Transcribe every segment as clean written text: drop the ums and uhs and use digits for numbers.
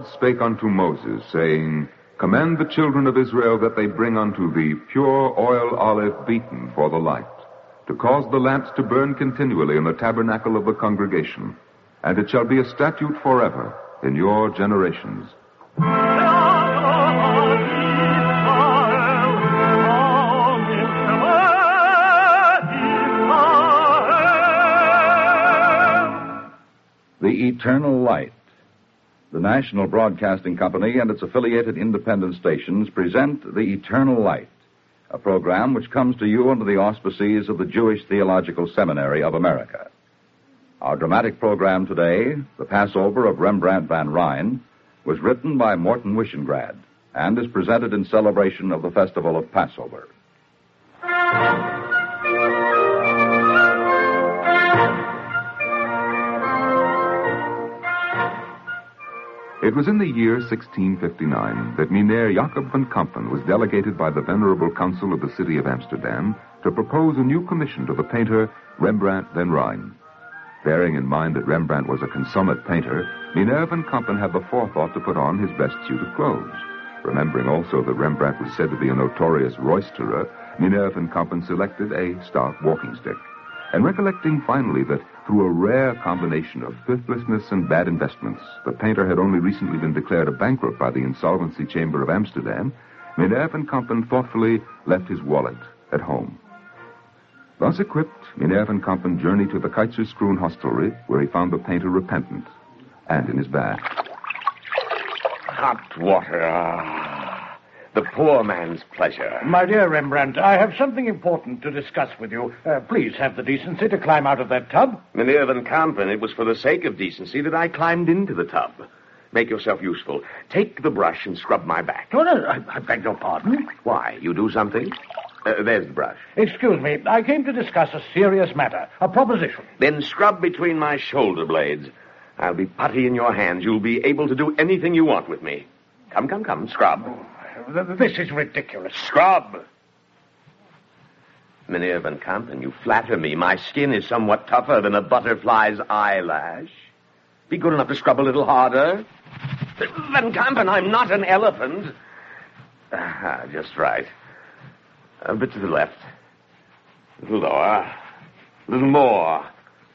God spake unto Moses, saying, Command the children of Israel that they bring unto thee pure oil olive beaten for the light, to cause the lamps to burn continually in the tabernacle of the congregation. And it shall be a statute forever in your generations. The Eternal Light. The National Broadcasting Company and its affiliated independent stations present The Eternal Light, a program which comes to you under the auspices of the Jewish Theological Seminary of America. Our dramatic program today, The Passover of Rembrandt van Rijn, was written by Morton Wishengrad and is presented in celebration of the festival of Passover. It was in the year 1659 that Meneer Jacob van Kampen was delegated by the Venerable Council of the city of Amsterdam to propose a new commission to the painter Rembrandt van Rijn. Bearing in mind that Rembrandt was a consummate painter, Meneer van Kampen had the forethought to put on his best suit of clothes. Remembering also that Rembrandt was said to be a notorious roisterer, Meneer van Kampen selected a stout walking stick. And recollecting finally that through a rare combination of thriftlessness and bad investments, the painter had only recently been declared a bankrupt by the Insolvency Chamber of Amsterdam, Meneer van Kampen thoughtfully left his wallet at home. Thus equipped, Meneer van Kampen journeyed to the Keizersgroen hostelry, where he found the painter repentant and in his bath. Hot water. The poor man's pleasure. My dear Rembrandt, I have something important to discuss with you. Please have the decency to climb out of that tub. Meneer van Kampen, it was for the sake of decency that I climbed into the tub. Make yourself useful. Take the brush and scrub my back. No, I beg your pardon. Why? You do something? There's the brush. Excuse me. I came to discuss a serious matter, a proposition. Then scrub between my shoulder blades. I'll be putty in your hands. You'll be able to do anything you want with me. Come, scrub. This is ridiculous. Scrub! Meneer van Kampen, you flatter me. My skin is somewhat tougher than a butterfly's eyelash. Be good enough to scrub a little harder. Van Kampen, I'm not an elephant. Just right. A bit to the left. A little lower. A little more.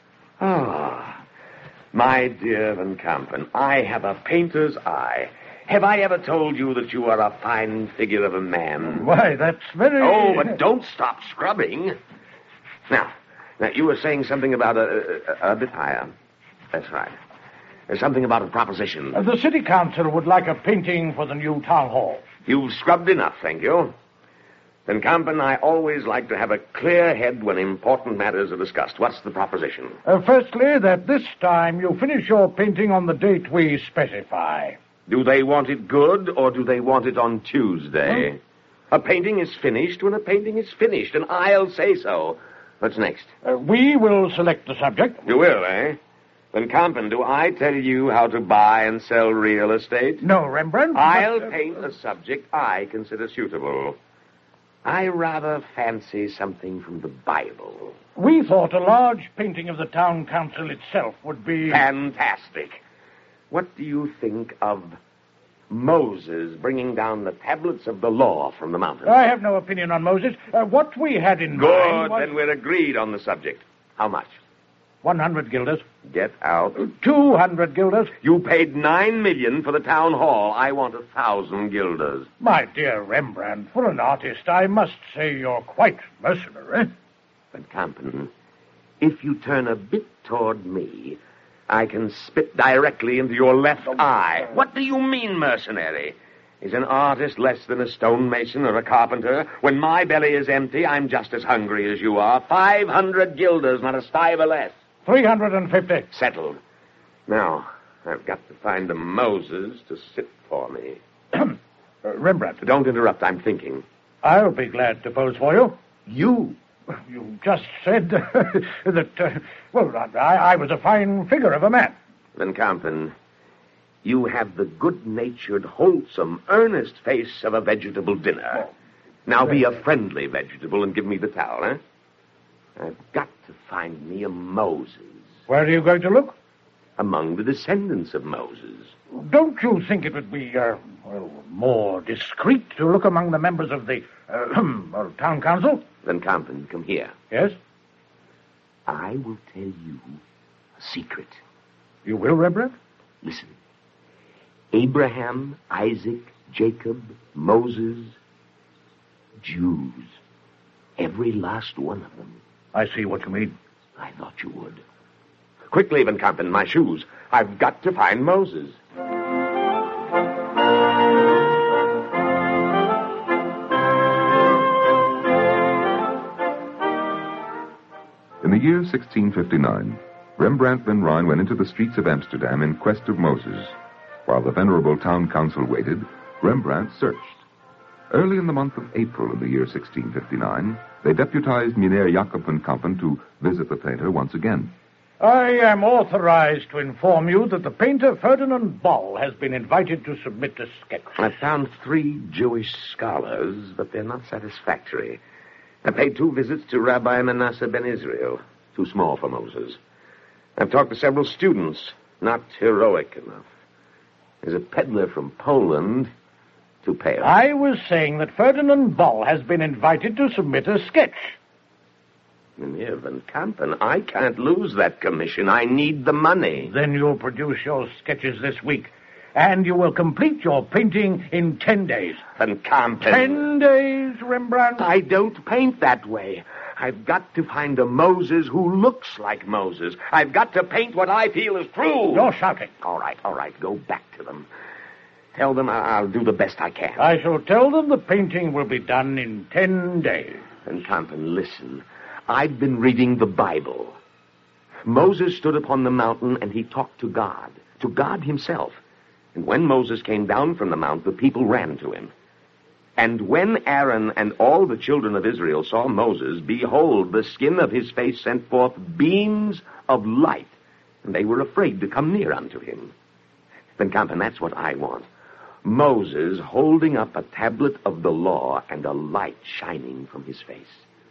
My dear Van Kampen, I have a painter's eye. Have I ever told you that you are a fine figure of a man? Why, that's very... Oh, but don't stop scrubbing. Now, you were saying something about a bit higher. That's right. There's something about a proposition. The city council would like a painting for the new town hall. You've scrubbed enough, thank you. Van Kampen, I always like to have a clear head when important matters are discussed. What's the proposition? Firstly, that this time you finish your painting on the date we specify. Do they want it good, or do they want it on Tuesday? A painting is finished when a painting is finished, and I'll say so. What's next? We will select the subject. You will, eh? Van Kampen, do I tell you how to buy and sell real estate? No, Rembrandt. I'll paint a subject I consider suitable. I rather fancy something from the Bible. We thought a large painting of the town council itself would be... Fantastic. What do you think of Moses bringing down the tablets of the law from the mountain? I have no opinion on Moses. What we had in mind was... Good, then we're agreed on the subject. How much? 100 guilders. Get out. 200 guilders. You paid 9 million for the town hall. I want 1,000 guilders. My dear Rembrandt, for an artist, I must say you're quite mercenary. But, Kampen, if you turn a bit toward me, I can spit directly into your left eye. What do you mean, mercenary? Is an artist less than a stonemason or a carpenter? When my belly is empty, I'm just as hungry as you are. 500 guilders, not a stiver less. 350. Settled. Now, I've got to find a Moses to sit for me. Rembrandt. Don't interrupt, I'm thinking. I'll be glad to pose for you. You? You just said that, I was a fine figure of a man. Van Kampen, you have the good-natured, wholesome, earnest face of a vegetable dinner. Now be a friendly vegetable and give me the towel, I've got to find me a Moses. Where are you going to look? among the descendants of Moses. Don't you think it would be, more discreet to look among the members of the, town council? Van Kampen, come here. Yes? I will tell you a secret. You will, Rembrandt? Listen. Abraham, Isaac, Jacob, Moses, Jews. Every last one of them. I see what you mean. I thought you would. Quickly, Van Kampen, my shoes. I've got to find Moses. In the year 1659, Rembrandt van Rijn went into the streets of Amsterdam in quest of Moses. While the venerable town council waited, Rembrandt searched. Early in the month of April in the year 1659, they deputized Meneer Jacob van Kampen to visit the painter once again. I am authorized to inform you that the painter Ferdinand Ball has been invited to submit a sketch. I've found 3 Jewish scholars, but they're not satisfactory. I paid 2 visits to Rabbi Manasseh ben Israel, too small for Moses. I've talked to several students, not heroic enough. There's a peddler from Poland, too pale. I was saying that Ferdinand Ball has been invited to submit a sketch. Meneer Van Kampen, I can't lose that commission. I need the money. Then you'll produce your sketches this week, and you will complete your painting in 10 days. Van Kampen. 10 days, Rembrandt? I don't paint that way. I've got to find a Moses who looks like Moses. I've got to paint what I feel is true. You're shouting. All right. Go back to them. Tell them I'll do the best I can. I shall tell them the painting will be done in 10 days. Van Kampen, listen. I've been reading the Bible. Moses stood upon the mountain and he talked to God himself. And when Moses came down from the mount, the people ran to him. And when Aaron and all the children of Israel saw Moses, behold, the skin of his face sent forth beams of light, and they were afraid to come near unto him. Van Kampen, that's what I want. Moses holding up a tablet of the law and a light shining from his face.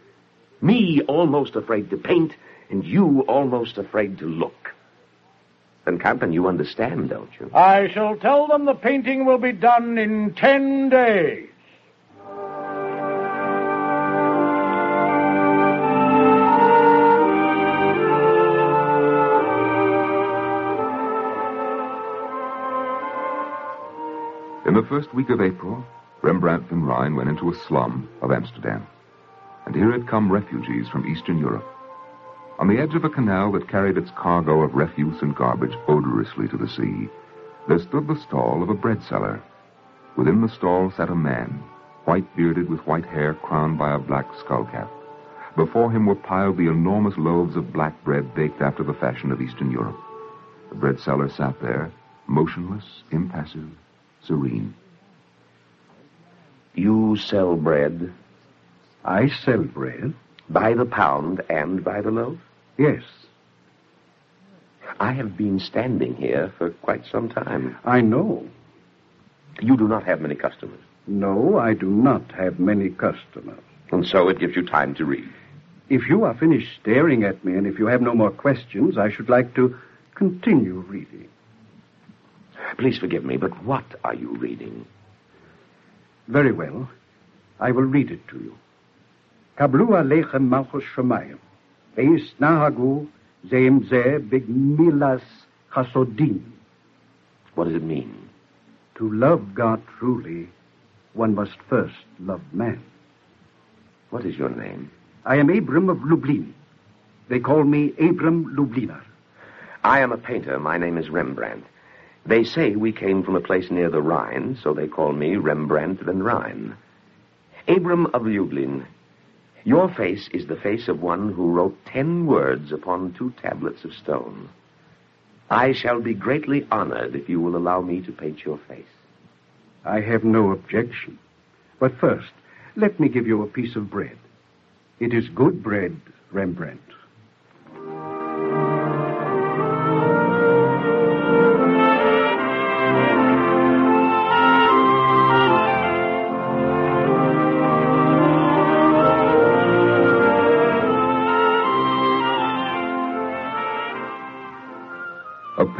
Me almost afraid to paint, and you almost afraid to look. Van Kampen, you understand, don't you? I shall tell them the painting will be done in 10 days. In the first week of April, Rembrandt van Rijn went into a slum of Amsterdam. And here had come refugees from Eastern Europe. On the edge of a canal that carried its cargo of refuse and garbage odorously to the sea, there stood the stall of a bread seller. Within the stall sat a man, white-bearded with white hair crowned by a black skullcap. Before him were piled the enormous loaves of black bread baked after the fashion of Eastern Europe. The bread seller sat there, motionless, impassive, serene. You sell bread? I sell bread. By the pound and by the loaf? Yes. I have been standing here for quite some time. I know. You do not have many customers? No, I do not have many customers. And so it gives you time to read? If you are finished staring at me and if you have no more questions, I should like to continue reading. Please forgive me, but what are you reading? Very well. I will read it to you. Kablu alechem malchus shamayim. Eis nahagu zeim ze bigmilas chasodim. What does it mean? To love God truly, one must first love man. What is your name? I am Abram of Lublin. They call me Abram Lubliner. I am a painter. My name is Rembrandt. They say we came from a place near the Rhine, so they call me Rembrandt van Rijn. Abram of Lublin, your face is the face of one who wrote 10 words upon 2 tablets of stone. I shall be greatly honored if you will allow me to paint your face. I have no objection. But first, let me give you a piece of bread. It is good bread, Rembrandt. A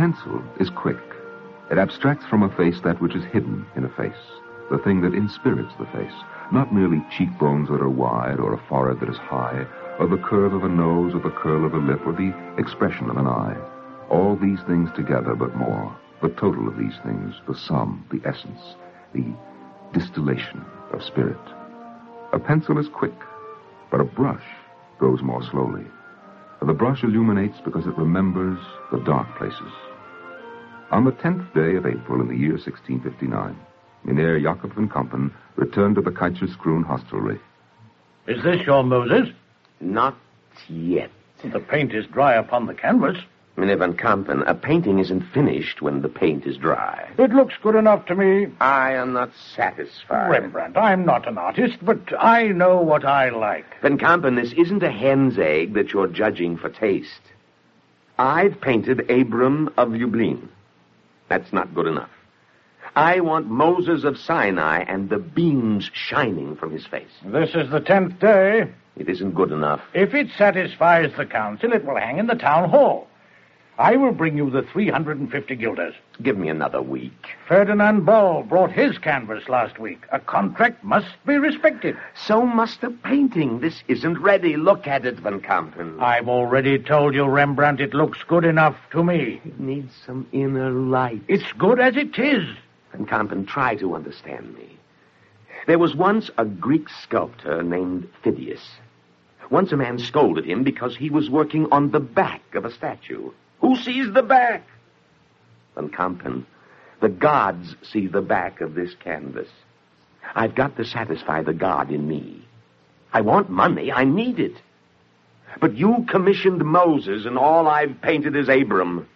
pencil is quick. It abstracts from a face that which is hidden in a face, the thing that inspirits the face, not merely cheekbones that are wide, or a forehead that is high, or the curve of a nose, or the curl of a lip, or the expression of an eye. All these things together, but more. The total of these things, the sum, the essence, the distillation of spirit. A pencil is quick, but a brush goes more slowly. The brush illuminates because it remembers the dark places. On the 10th day of April in the year 1659, Mynheer Jacob van Kampen returned to the Keizersgroen hostelry. Is this your Moses? Not yet. The paint is dry upon the canvas. Mynheer van Kampen, a painting isn't finished when the paint is dry. It looks good enough to me. I am not satisfied. Rembrandt, I'm not an artist, but I know what I like. Van Kampen, this isn't a hen's egg that you're judging for taste. I've painted Abram of Lublin. That's not good enough. I want Moses of Sinai and the beams shining from his face. This is the 10th day. It isn't good enough. If it satisfies the council, it will hang in the town hall. I will bring you the 350 guilders. Give me another week. Ferdinand Ball brought his canvas last week. A contract must be respected. So must a painting. This isn't ready. Look at it, Van Kampen. I've already told you, Rembrandt, it looks good enough to me. It needs some inner light. It's good as it is. Van Kampen, try to understand me. There was once a Greek sculptor named Phidias. Once a man scolded him because he was working on the back of a statue. Who sees the back? Van Kampen, the gods see the back of this canvas. I've got to satisfy the God in me. I want money. I need it. But you commissioned Moses, and all I've painted is Abram.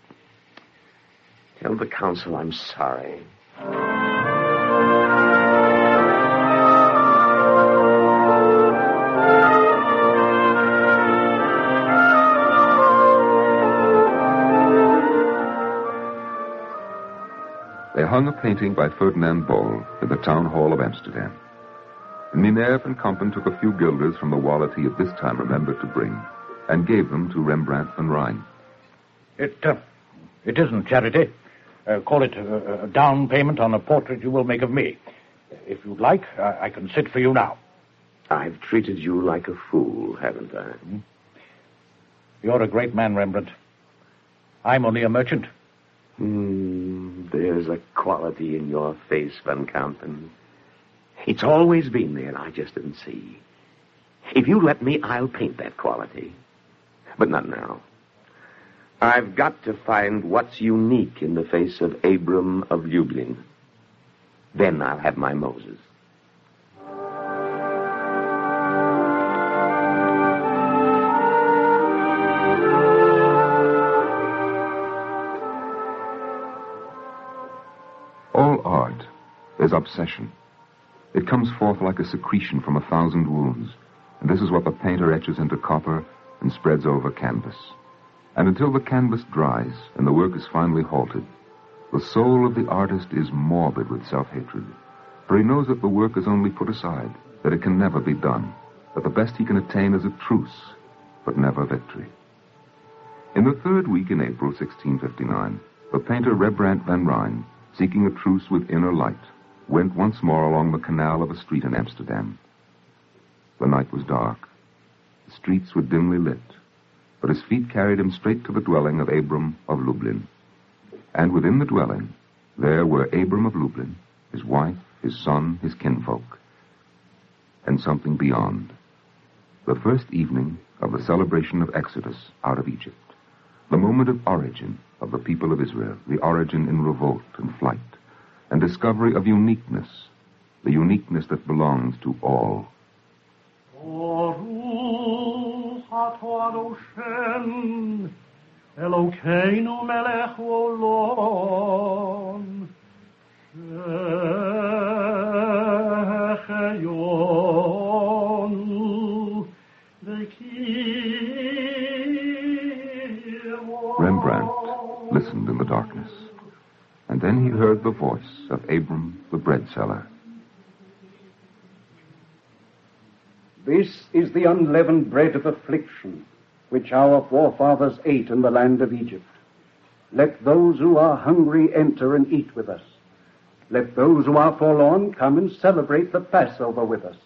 Tell the council I'm sorry. They hung a painting by Ferdinand Bol in the town hall of Amsterdam. Mynheer van Kampen took a few guilders from the wallet he at this time remembered to bring and gave them to Rembrandt van Rijn. It isn't charity. Call it a down payment on a portrait you will make of me. If you'd like, I can sit for you now. I've treated you like a fool, haven't I? You're a great man, Rembrandt. I'm only a merchant. There's a quality in your face, Van Kampen. It's always been there, I just didn't see. If you let me, I'll paint that quality. But not now. I've got to find what's unique in the face of Abram of Lublin. Then I'll have my Moses. All art is obsession. It comes forth like a secretion from 1,000 wounds, and this is what the painter etches into copper and spreads over canvas. And until the canvas dries and the work is finally halted, the soul of the artist is morbid with self-hatred, for he knows that the work is only put aside, that it can never be done, that the best he can attain is a truce, but never victory. In the third week in April 1659, the painter Rembrandt van Rijn, seeking a truce with inner light, went once more along the canal of a street in Amsterdam. The night was dark. The streets were dimly lit, but his feet carried him straight to the dwelling of Abram of Lublin. And within the dwelling, there were Abram of Lublin, his wife, his son, his kinfolk, and something beyond. The first evening of the celebration of Exodus out of Egypt, the moment of origin of the people of Israel, the origin in revolt and flight, and discovery of uniqueness, the uniqueness that belongs to all. Elokeinu melech olam, Rembrandt listened in the darkness, and then he heard the voice of Abram the bread seller. This is the unleavened bread of affliction, which our forefathers ate in the land of Egypt. Let those who are hungry enter and eat with us. Let those who are forlorn come and celebrate the Passover with us.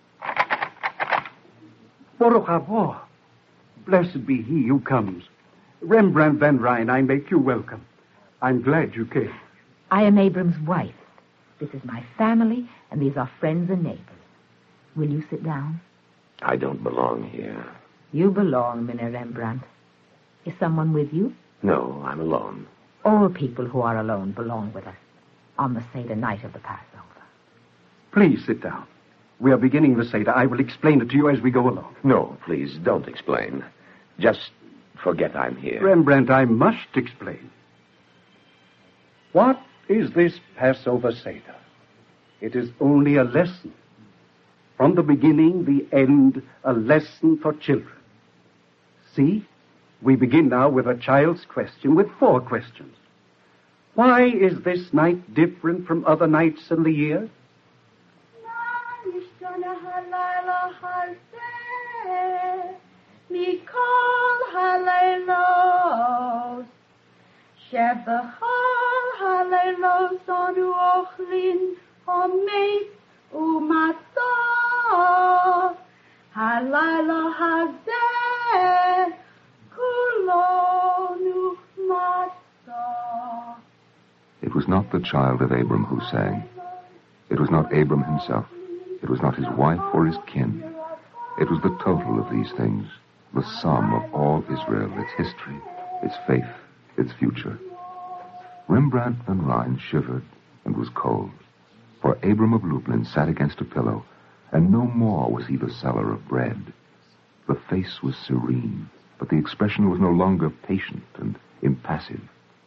Baruch habo. Blessed be he who comes. Rembrandt Van Ryn, I make you welcome. I'm glad you came. I am Abram's wife. This is my family, and these are friends and neighbors. Will you sit down? I don't belong here. You belong, Minna Rembrandt. Is someone with you? No, I'm alone. All people who are alone belong with us on the Seder night of the Passover. Please sit down. We are beginning the Seder. I will explain it to you as we go along. No, please, don't explain. Just forget I'm here. Rembrandt, I must explain. What is this Passover Seder? It is only a lesson. From the beginning, the end, a lesson for children. See, we begin now with a child's question, with 4 questions. Why is this night different from other nights in the year? It was not the child of Abram who sang. It was not Abram himself. It was not his wife or his kin. It was the total of these things, the sum of all Israel, its history, its faith, its future. Rembrandt Van Ryn shivered and was cold, for Abram of Lublin sat against a pillow, and no more was he the seller of bread. The face was serene, but the expression was no longer patient and impassive.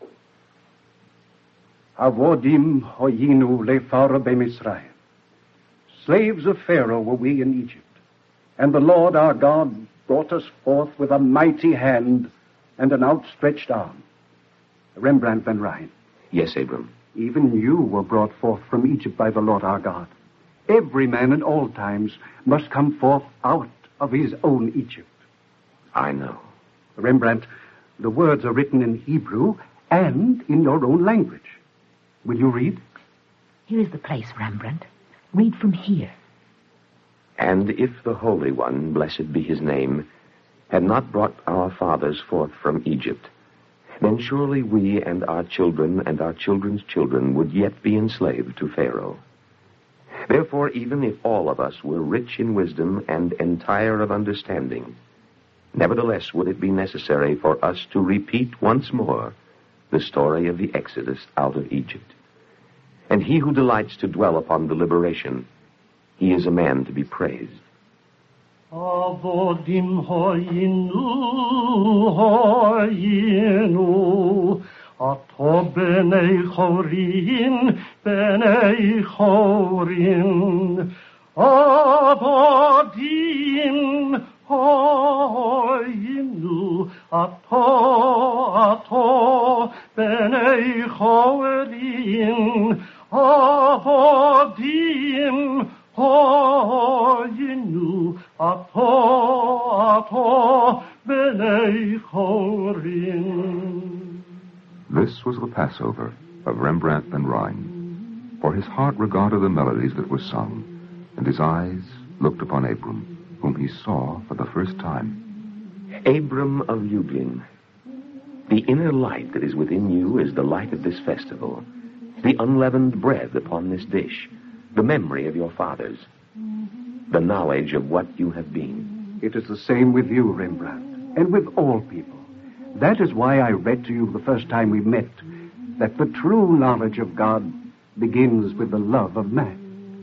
Avodim hoyinu lefara b'Mitzrayim. Slaves of Pharaoh were we in Egypt, and the Lord our God brought us forth with a mighty hand and an outstretched arm. Rembrandt Van Ryn. Yes, Abram. Even you were brought forth from Egypt by the Lord our God. Every man in all times must come forth out of his own Egypt. I know. Rembrandt, the words are written in Hebrew and in your own language. Will you read? Here is the place, Rembrandt. Read from here. And if the Holy One, blessed be his name, had not brought our fathers forth from Egypt, then surely we and our children and our children's children would yet be enslaved to Pharaoh. Therefore, even if all of us were rich in wisdom and entire of understanding, nevertheless would it be necessary for us to repeat once more the story of the Exodus out of Egypt. And he who delights to dwell upon the liberation, he is a man to be praised. Avodim hoyinu, hoyinu, ato b'nei chorin, b'nei chorin. Avodim hoyinu, ato b'nei chorin. Avodim hoyinu, ato b'nei chorin. This was the Passover of Rembrandt Van Ryn, for his heart regarded the melodies that were sung, and his eyes looked upon Abram, whom he saw for the first time. Abram of Lublin, the inner light that is within you is the light of this festival, the unleavened bread upon this dish, the memory of your fathers, the knowledge of what you have been. It is the same with you, Rembrandt, and with all people. That is why I read to you the first time we met that the true knowledge of God begins with the love of man.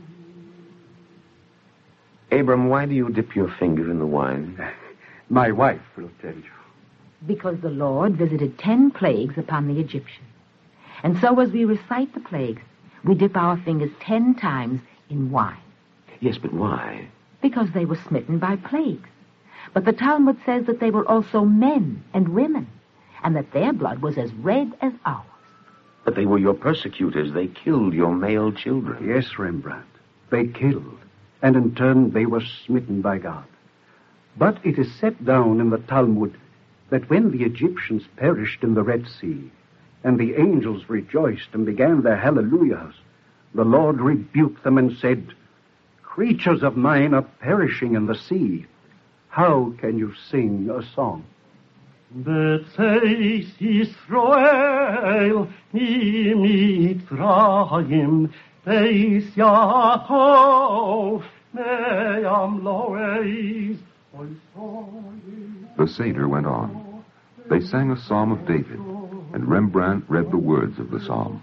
Abram, why do you dip your finger in the wine? My wife will tell you. Because the Lord visited 10 plagues upon the Egyptians. And so as we recite the plagues, we dip our fingers 10 times in wine. Yes, but why? Because they were smitten by plagues. But the Talmud says that they were also men and women, and that their blood was as red as ours. But they were your persecutors. They killed your male children. Yes, Rembrandt. They killed, and in turn they were smitten by God. But it is set down in the Talmud that when the Egyptians perished in the Red Sea, and the angels rejoiced and began their hallelujahs, the Lord rebuked them and said, "Creatures of mine are perishing in the sea. How can you sing a song?" Bezeis Yisroel mi Mitzrayim, Beis Yaakov me'am lo'eis. The Seder went on. They sang a psalm of David, and Rembrandt read the words of the psalm.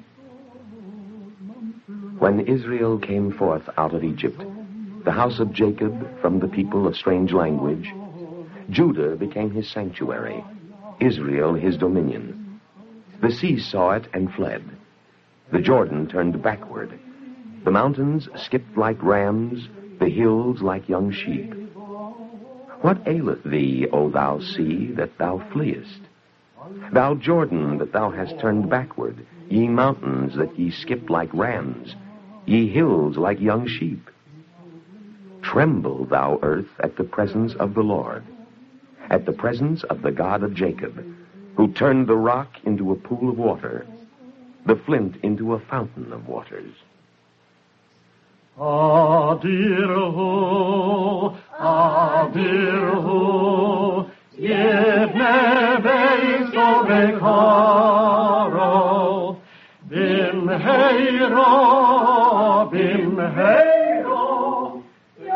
When Israel came forth out of Egypt, the house of Jacob from the people of strange language, Judah became his sanctuary, Israel his dominion. The sea saw it and fled. The Jordan turned backward. The mountains skipped like rams, the hills like young sheep. What aileth thee, O thou sea, that thou fleest? Thou Jordan, that thou hast turned backward, ye mountains, that ye skip like rams, ye hills like young sheep. Tremble, thou earth, at the presence of the Lord, at the presence of the God of Jacob, who turned the rock into a pool of water, the flint into a fountain of waters. Adirhu, Adirhu, Yevne Beiso Bekaro, Bimheiro, Bimheiro.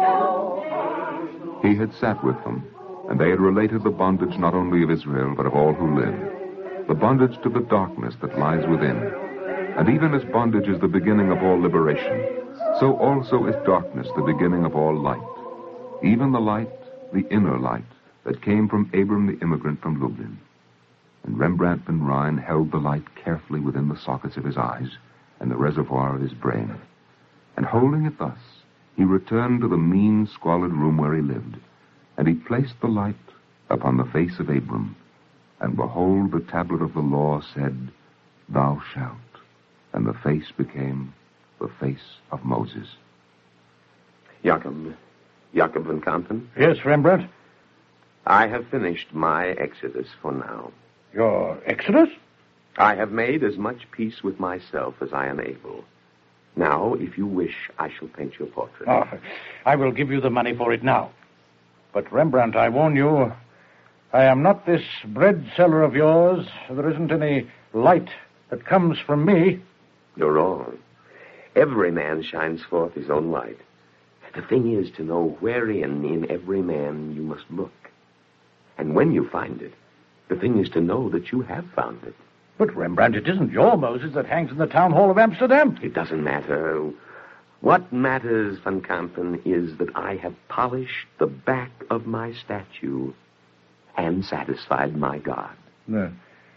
He had sat with them, and they had related the bondage not only of Israel, but of all who live, the bondage to the darkness that lies within. And even as bondage is the beginning of all liberation, so also is darkness the beginning of all light. Even the light, the inner light, that came from Abram the immigrant from Lublin. And Rembrandt van Rijn held the light carefully within the sockets of his eyes and the reservoir of his brain. And holding it thus, he returned to the mean, squalid room where he lived, and he placed the light upon the face of Abram. And behold, the tablet of the law said, "Thou shalt." And the face became the face of Moses. Jacob van Kampen, Yes, Rembrandt? I have finished my exodus for now. Your exodus? I have made as much peace with myself as I am able. Now, if you wish, I shall paint your portrait. Oh, I will give you the money for it now. But, Rembrandt, I warn you, I am not this bread seller of yours. There isn't any light that comes from me. You're wrong. Every man shines forth his own light. The thing is to know wherein in every man you must look. And when you find it, the thing is to know that you have found it. But, Rembrandt, it isn't your Moses that hangs in the town hall of Amsterdam. It doesn't matter. What matters, Van Kampen, is that I have polished the back of my statue and satisfied my God. No,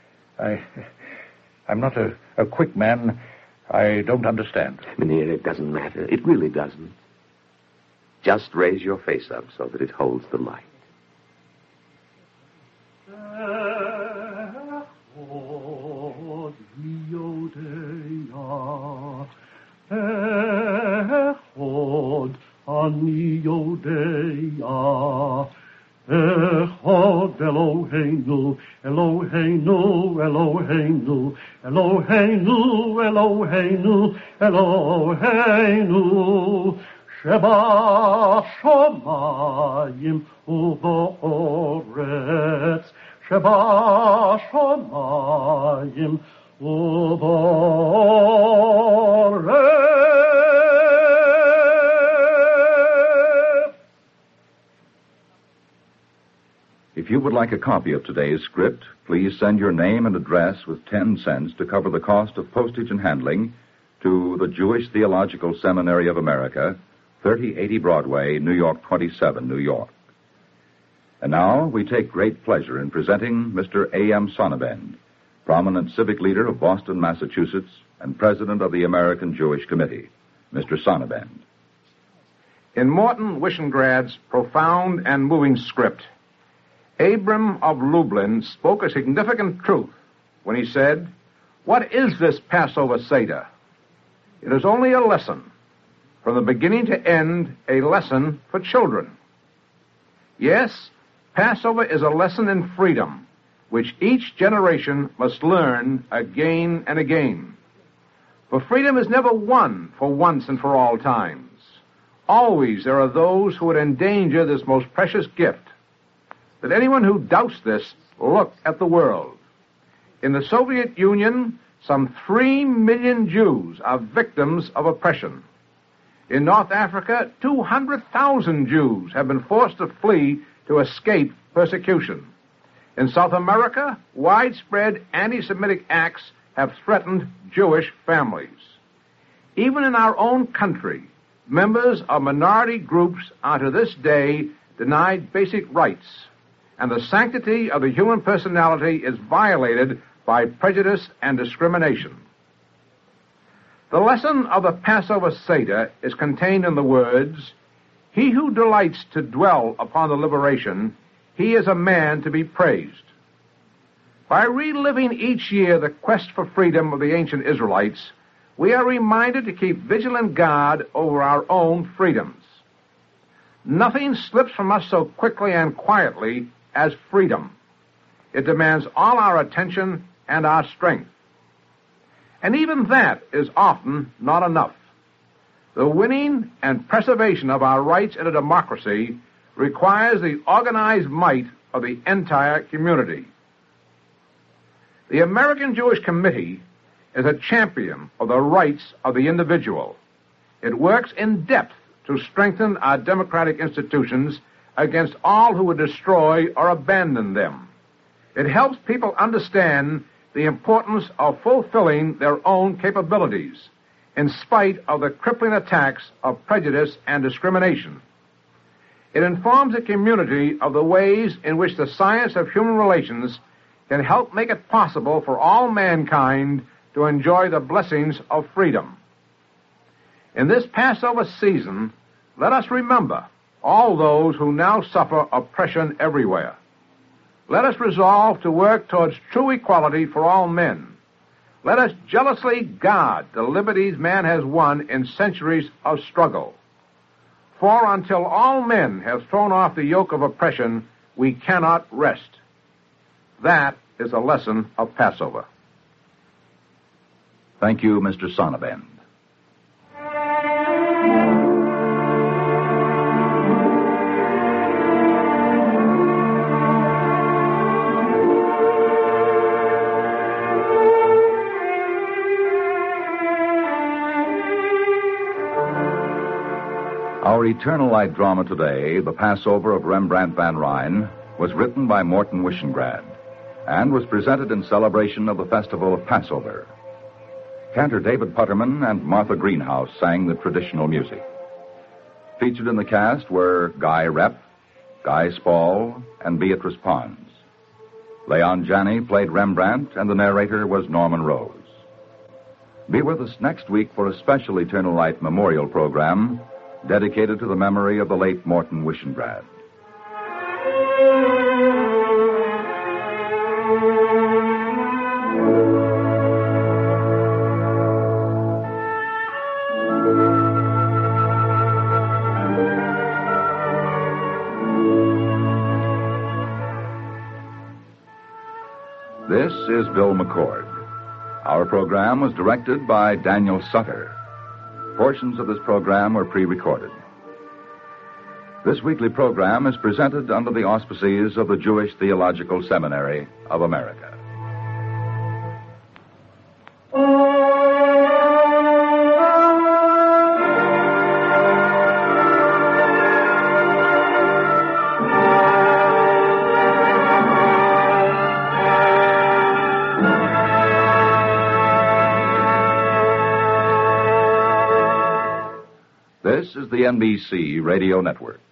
I'm not a quick man. I don't understand. Mynheer, it doesn't matter. It really doesn't. Just raise your face up so that it holds the light. Echod ani Yodea, Echod Eloheinu, Eloheinu, Eloheinu, Eloheinu, Eloheinu, Eloheinu, Sheba Shomayim u'ba'oretz, Sheba Shomayim u'ba'oretz. If you would like a copy of today's script, please send your name and address with 10 cents to cover the cost of postage and handling to the Jewish Theological Seminary of America, 3080 Broadway, New York 27, New York. And now we take great pleasure in presenting Mr. A.M. Sonnabend, prominent civic leader of Boston, Massachusetts, and president of the American Jewish Committee. Mr. Sonnabend. In Morton Wishengrad's profound and moving script, Abram of Lublin spoke a significant truth when he said, "What is this Passover Seder? It is only a lesson, from the beginning to end, a lesson for children." Yes, Passover is a lesson in freedom, which each generation must learn again and again. For freedom is never won for once and for all times. Always there are those who would endanger this most precious gift. Let anyone who doubts this look at the world. In the Soviet Union, some 3 million Jews are victims of oppression. In North Africa, 200,000 Jews have been forced to flee to escape persecution. In South America, widespread anti-Semitic acts have threatened Jewish families. Even in our own country, members of minority groups are to this day denied basic rights, and the sanctity of the human personality is violated by prejudice and discrimination. The lesson of the Passover Seder is contained in the words, "He who delights to dwell upon the liberation, he is a man to be praised." By reliving each year the quest for freedom of the ancient Israelites, we are reminded to keep vigilant guard over our own freedoms. Nothing slips from us so quickly and quietly as freedom. It demands all our attention and our strength. And even that is often not enough. The winning and preservation of our rights in a democracy requires the organized might of the entire community. The American Jewish Committee is a champion of the rights of the individual. It works in depth to strengthen our democratic institutions against all who would destroy or abandon them. It helps people understand the importance of fulfilling their own capabilities in spite of the crippling attacks of prejudice and discrimination. It informs the community of the ways in which the science of human relations can help make it possible for all mankind to enjoy the blessings of freedom. In this Passover season, let us remember all those who now suffer oppression everywhere. Let us resolve to work towards true equality for all men. Let us jealously guard the liberties man has won in centuries of struggle. For until all men have thrown off the yoke of oppression, we cannot rest. That is a lesson of Passover. Thank you, Mr. Sonnabend. Our Eternal Light drama today, The Passover of Rembrandt van Rijn, was written by Morton Wishengrad and was presented in celebration of the festival of Passover. Cantor David Putterman and Martha Greenhouse sang the traditional music. Featured in the cast were Guy Repp, Guy Spall, and Beatrice Pons. Leon Janney played Rembrandt, and the narrator was Norman Rose. Be with us next week for a special Eternal Light memorial program dedicated to the memory of the late Morton Wishengrad. This is Bill McCord. Our program was directed by Daniel Sutter. Portions of this program were pre-recorded. This weekly program is presented under the auspices of the Jewish Theological Seminary of America. This is the NBC Radio Network.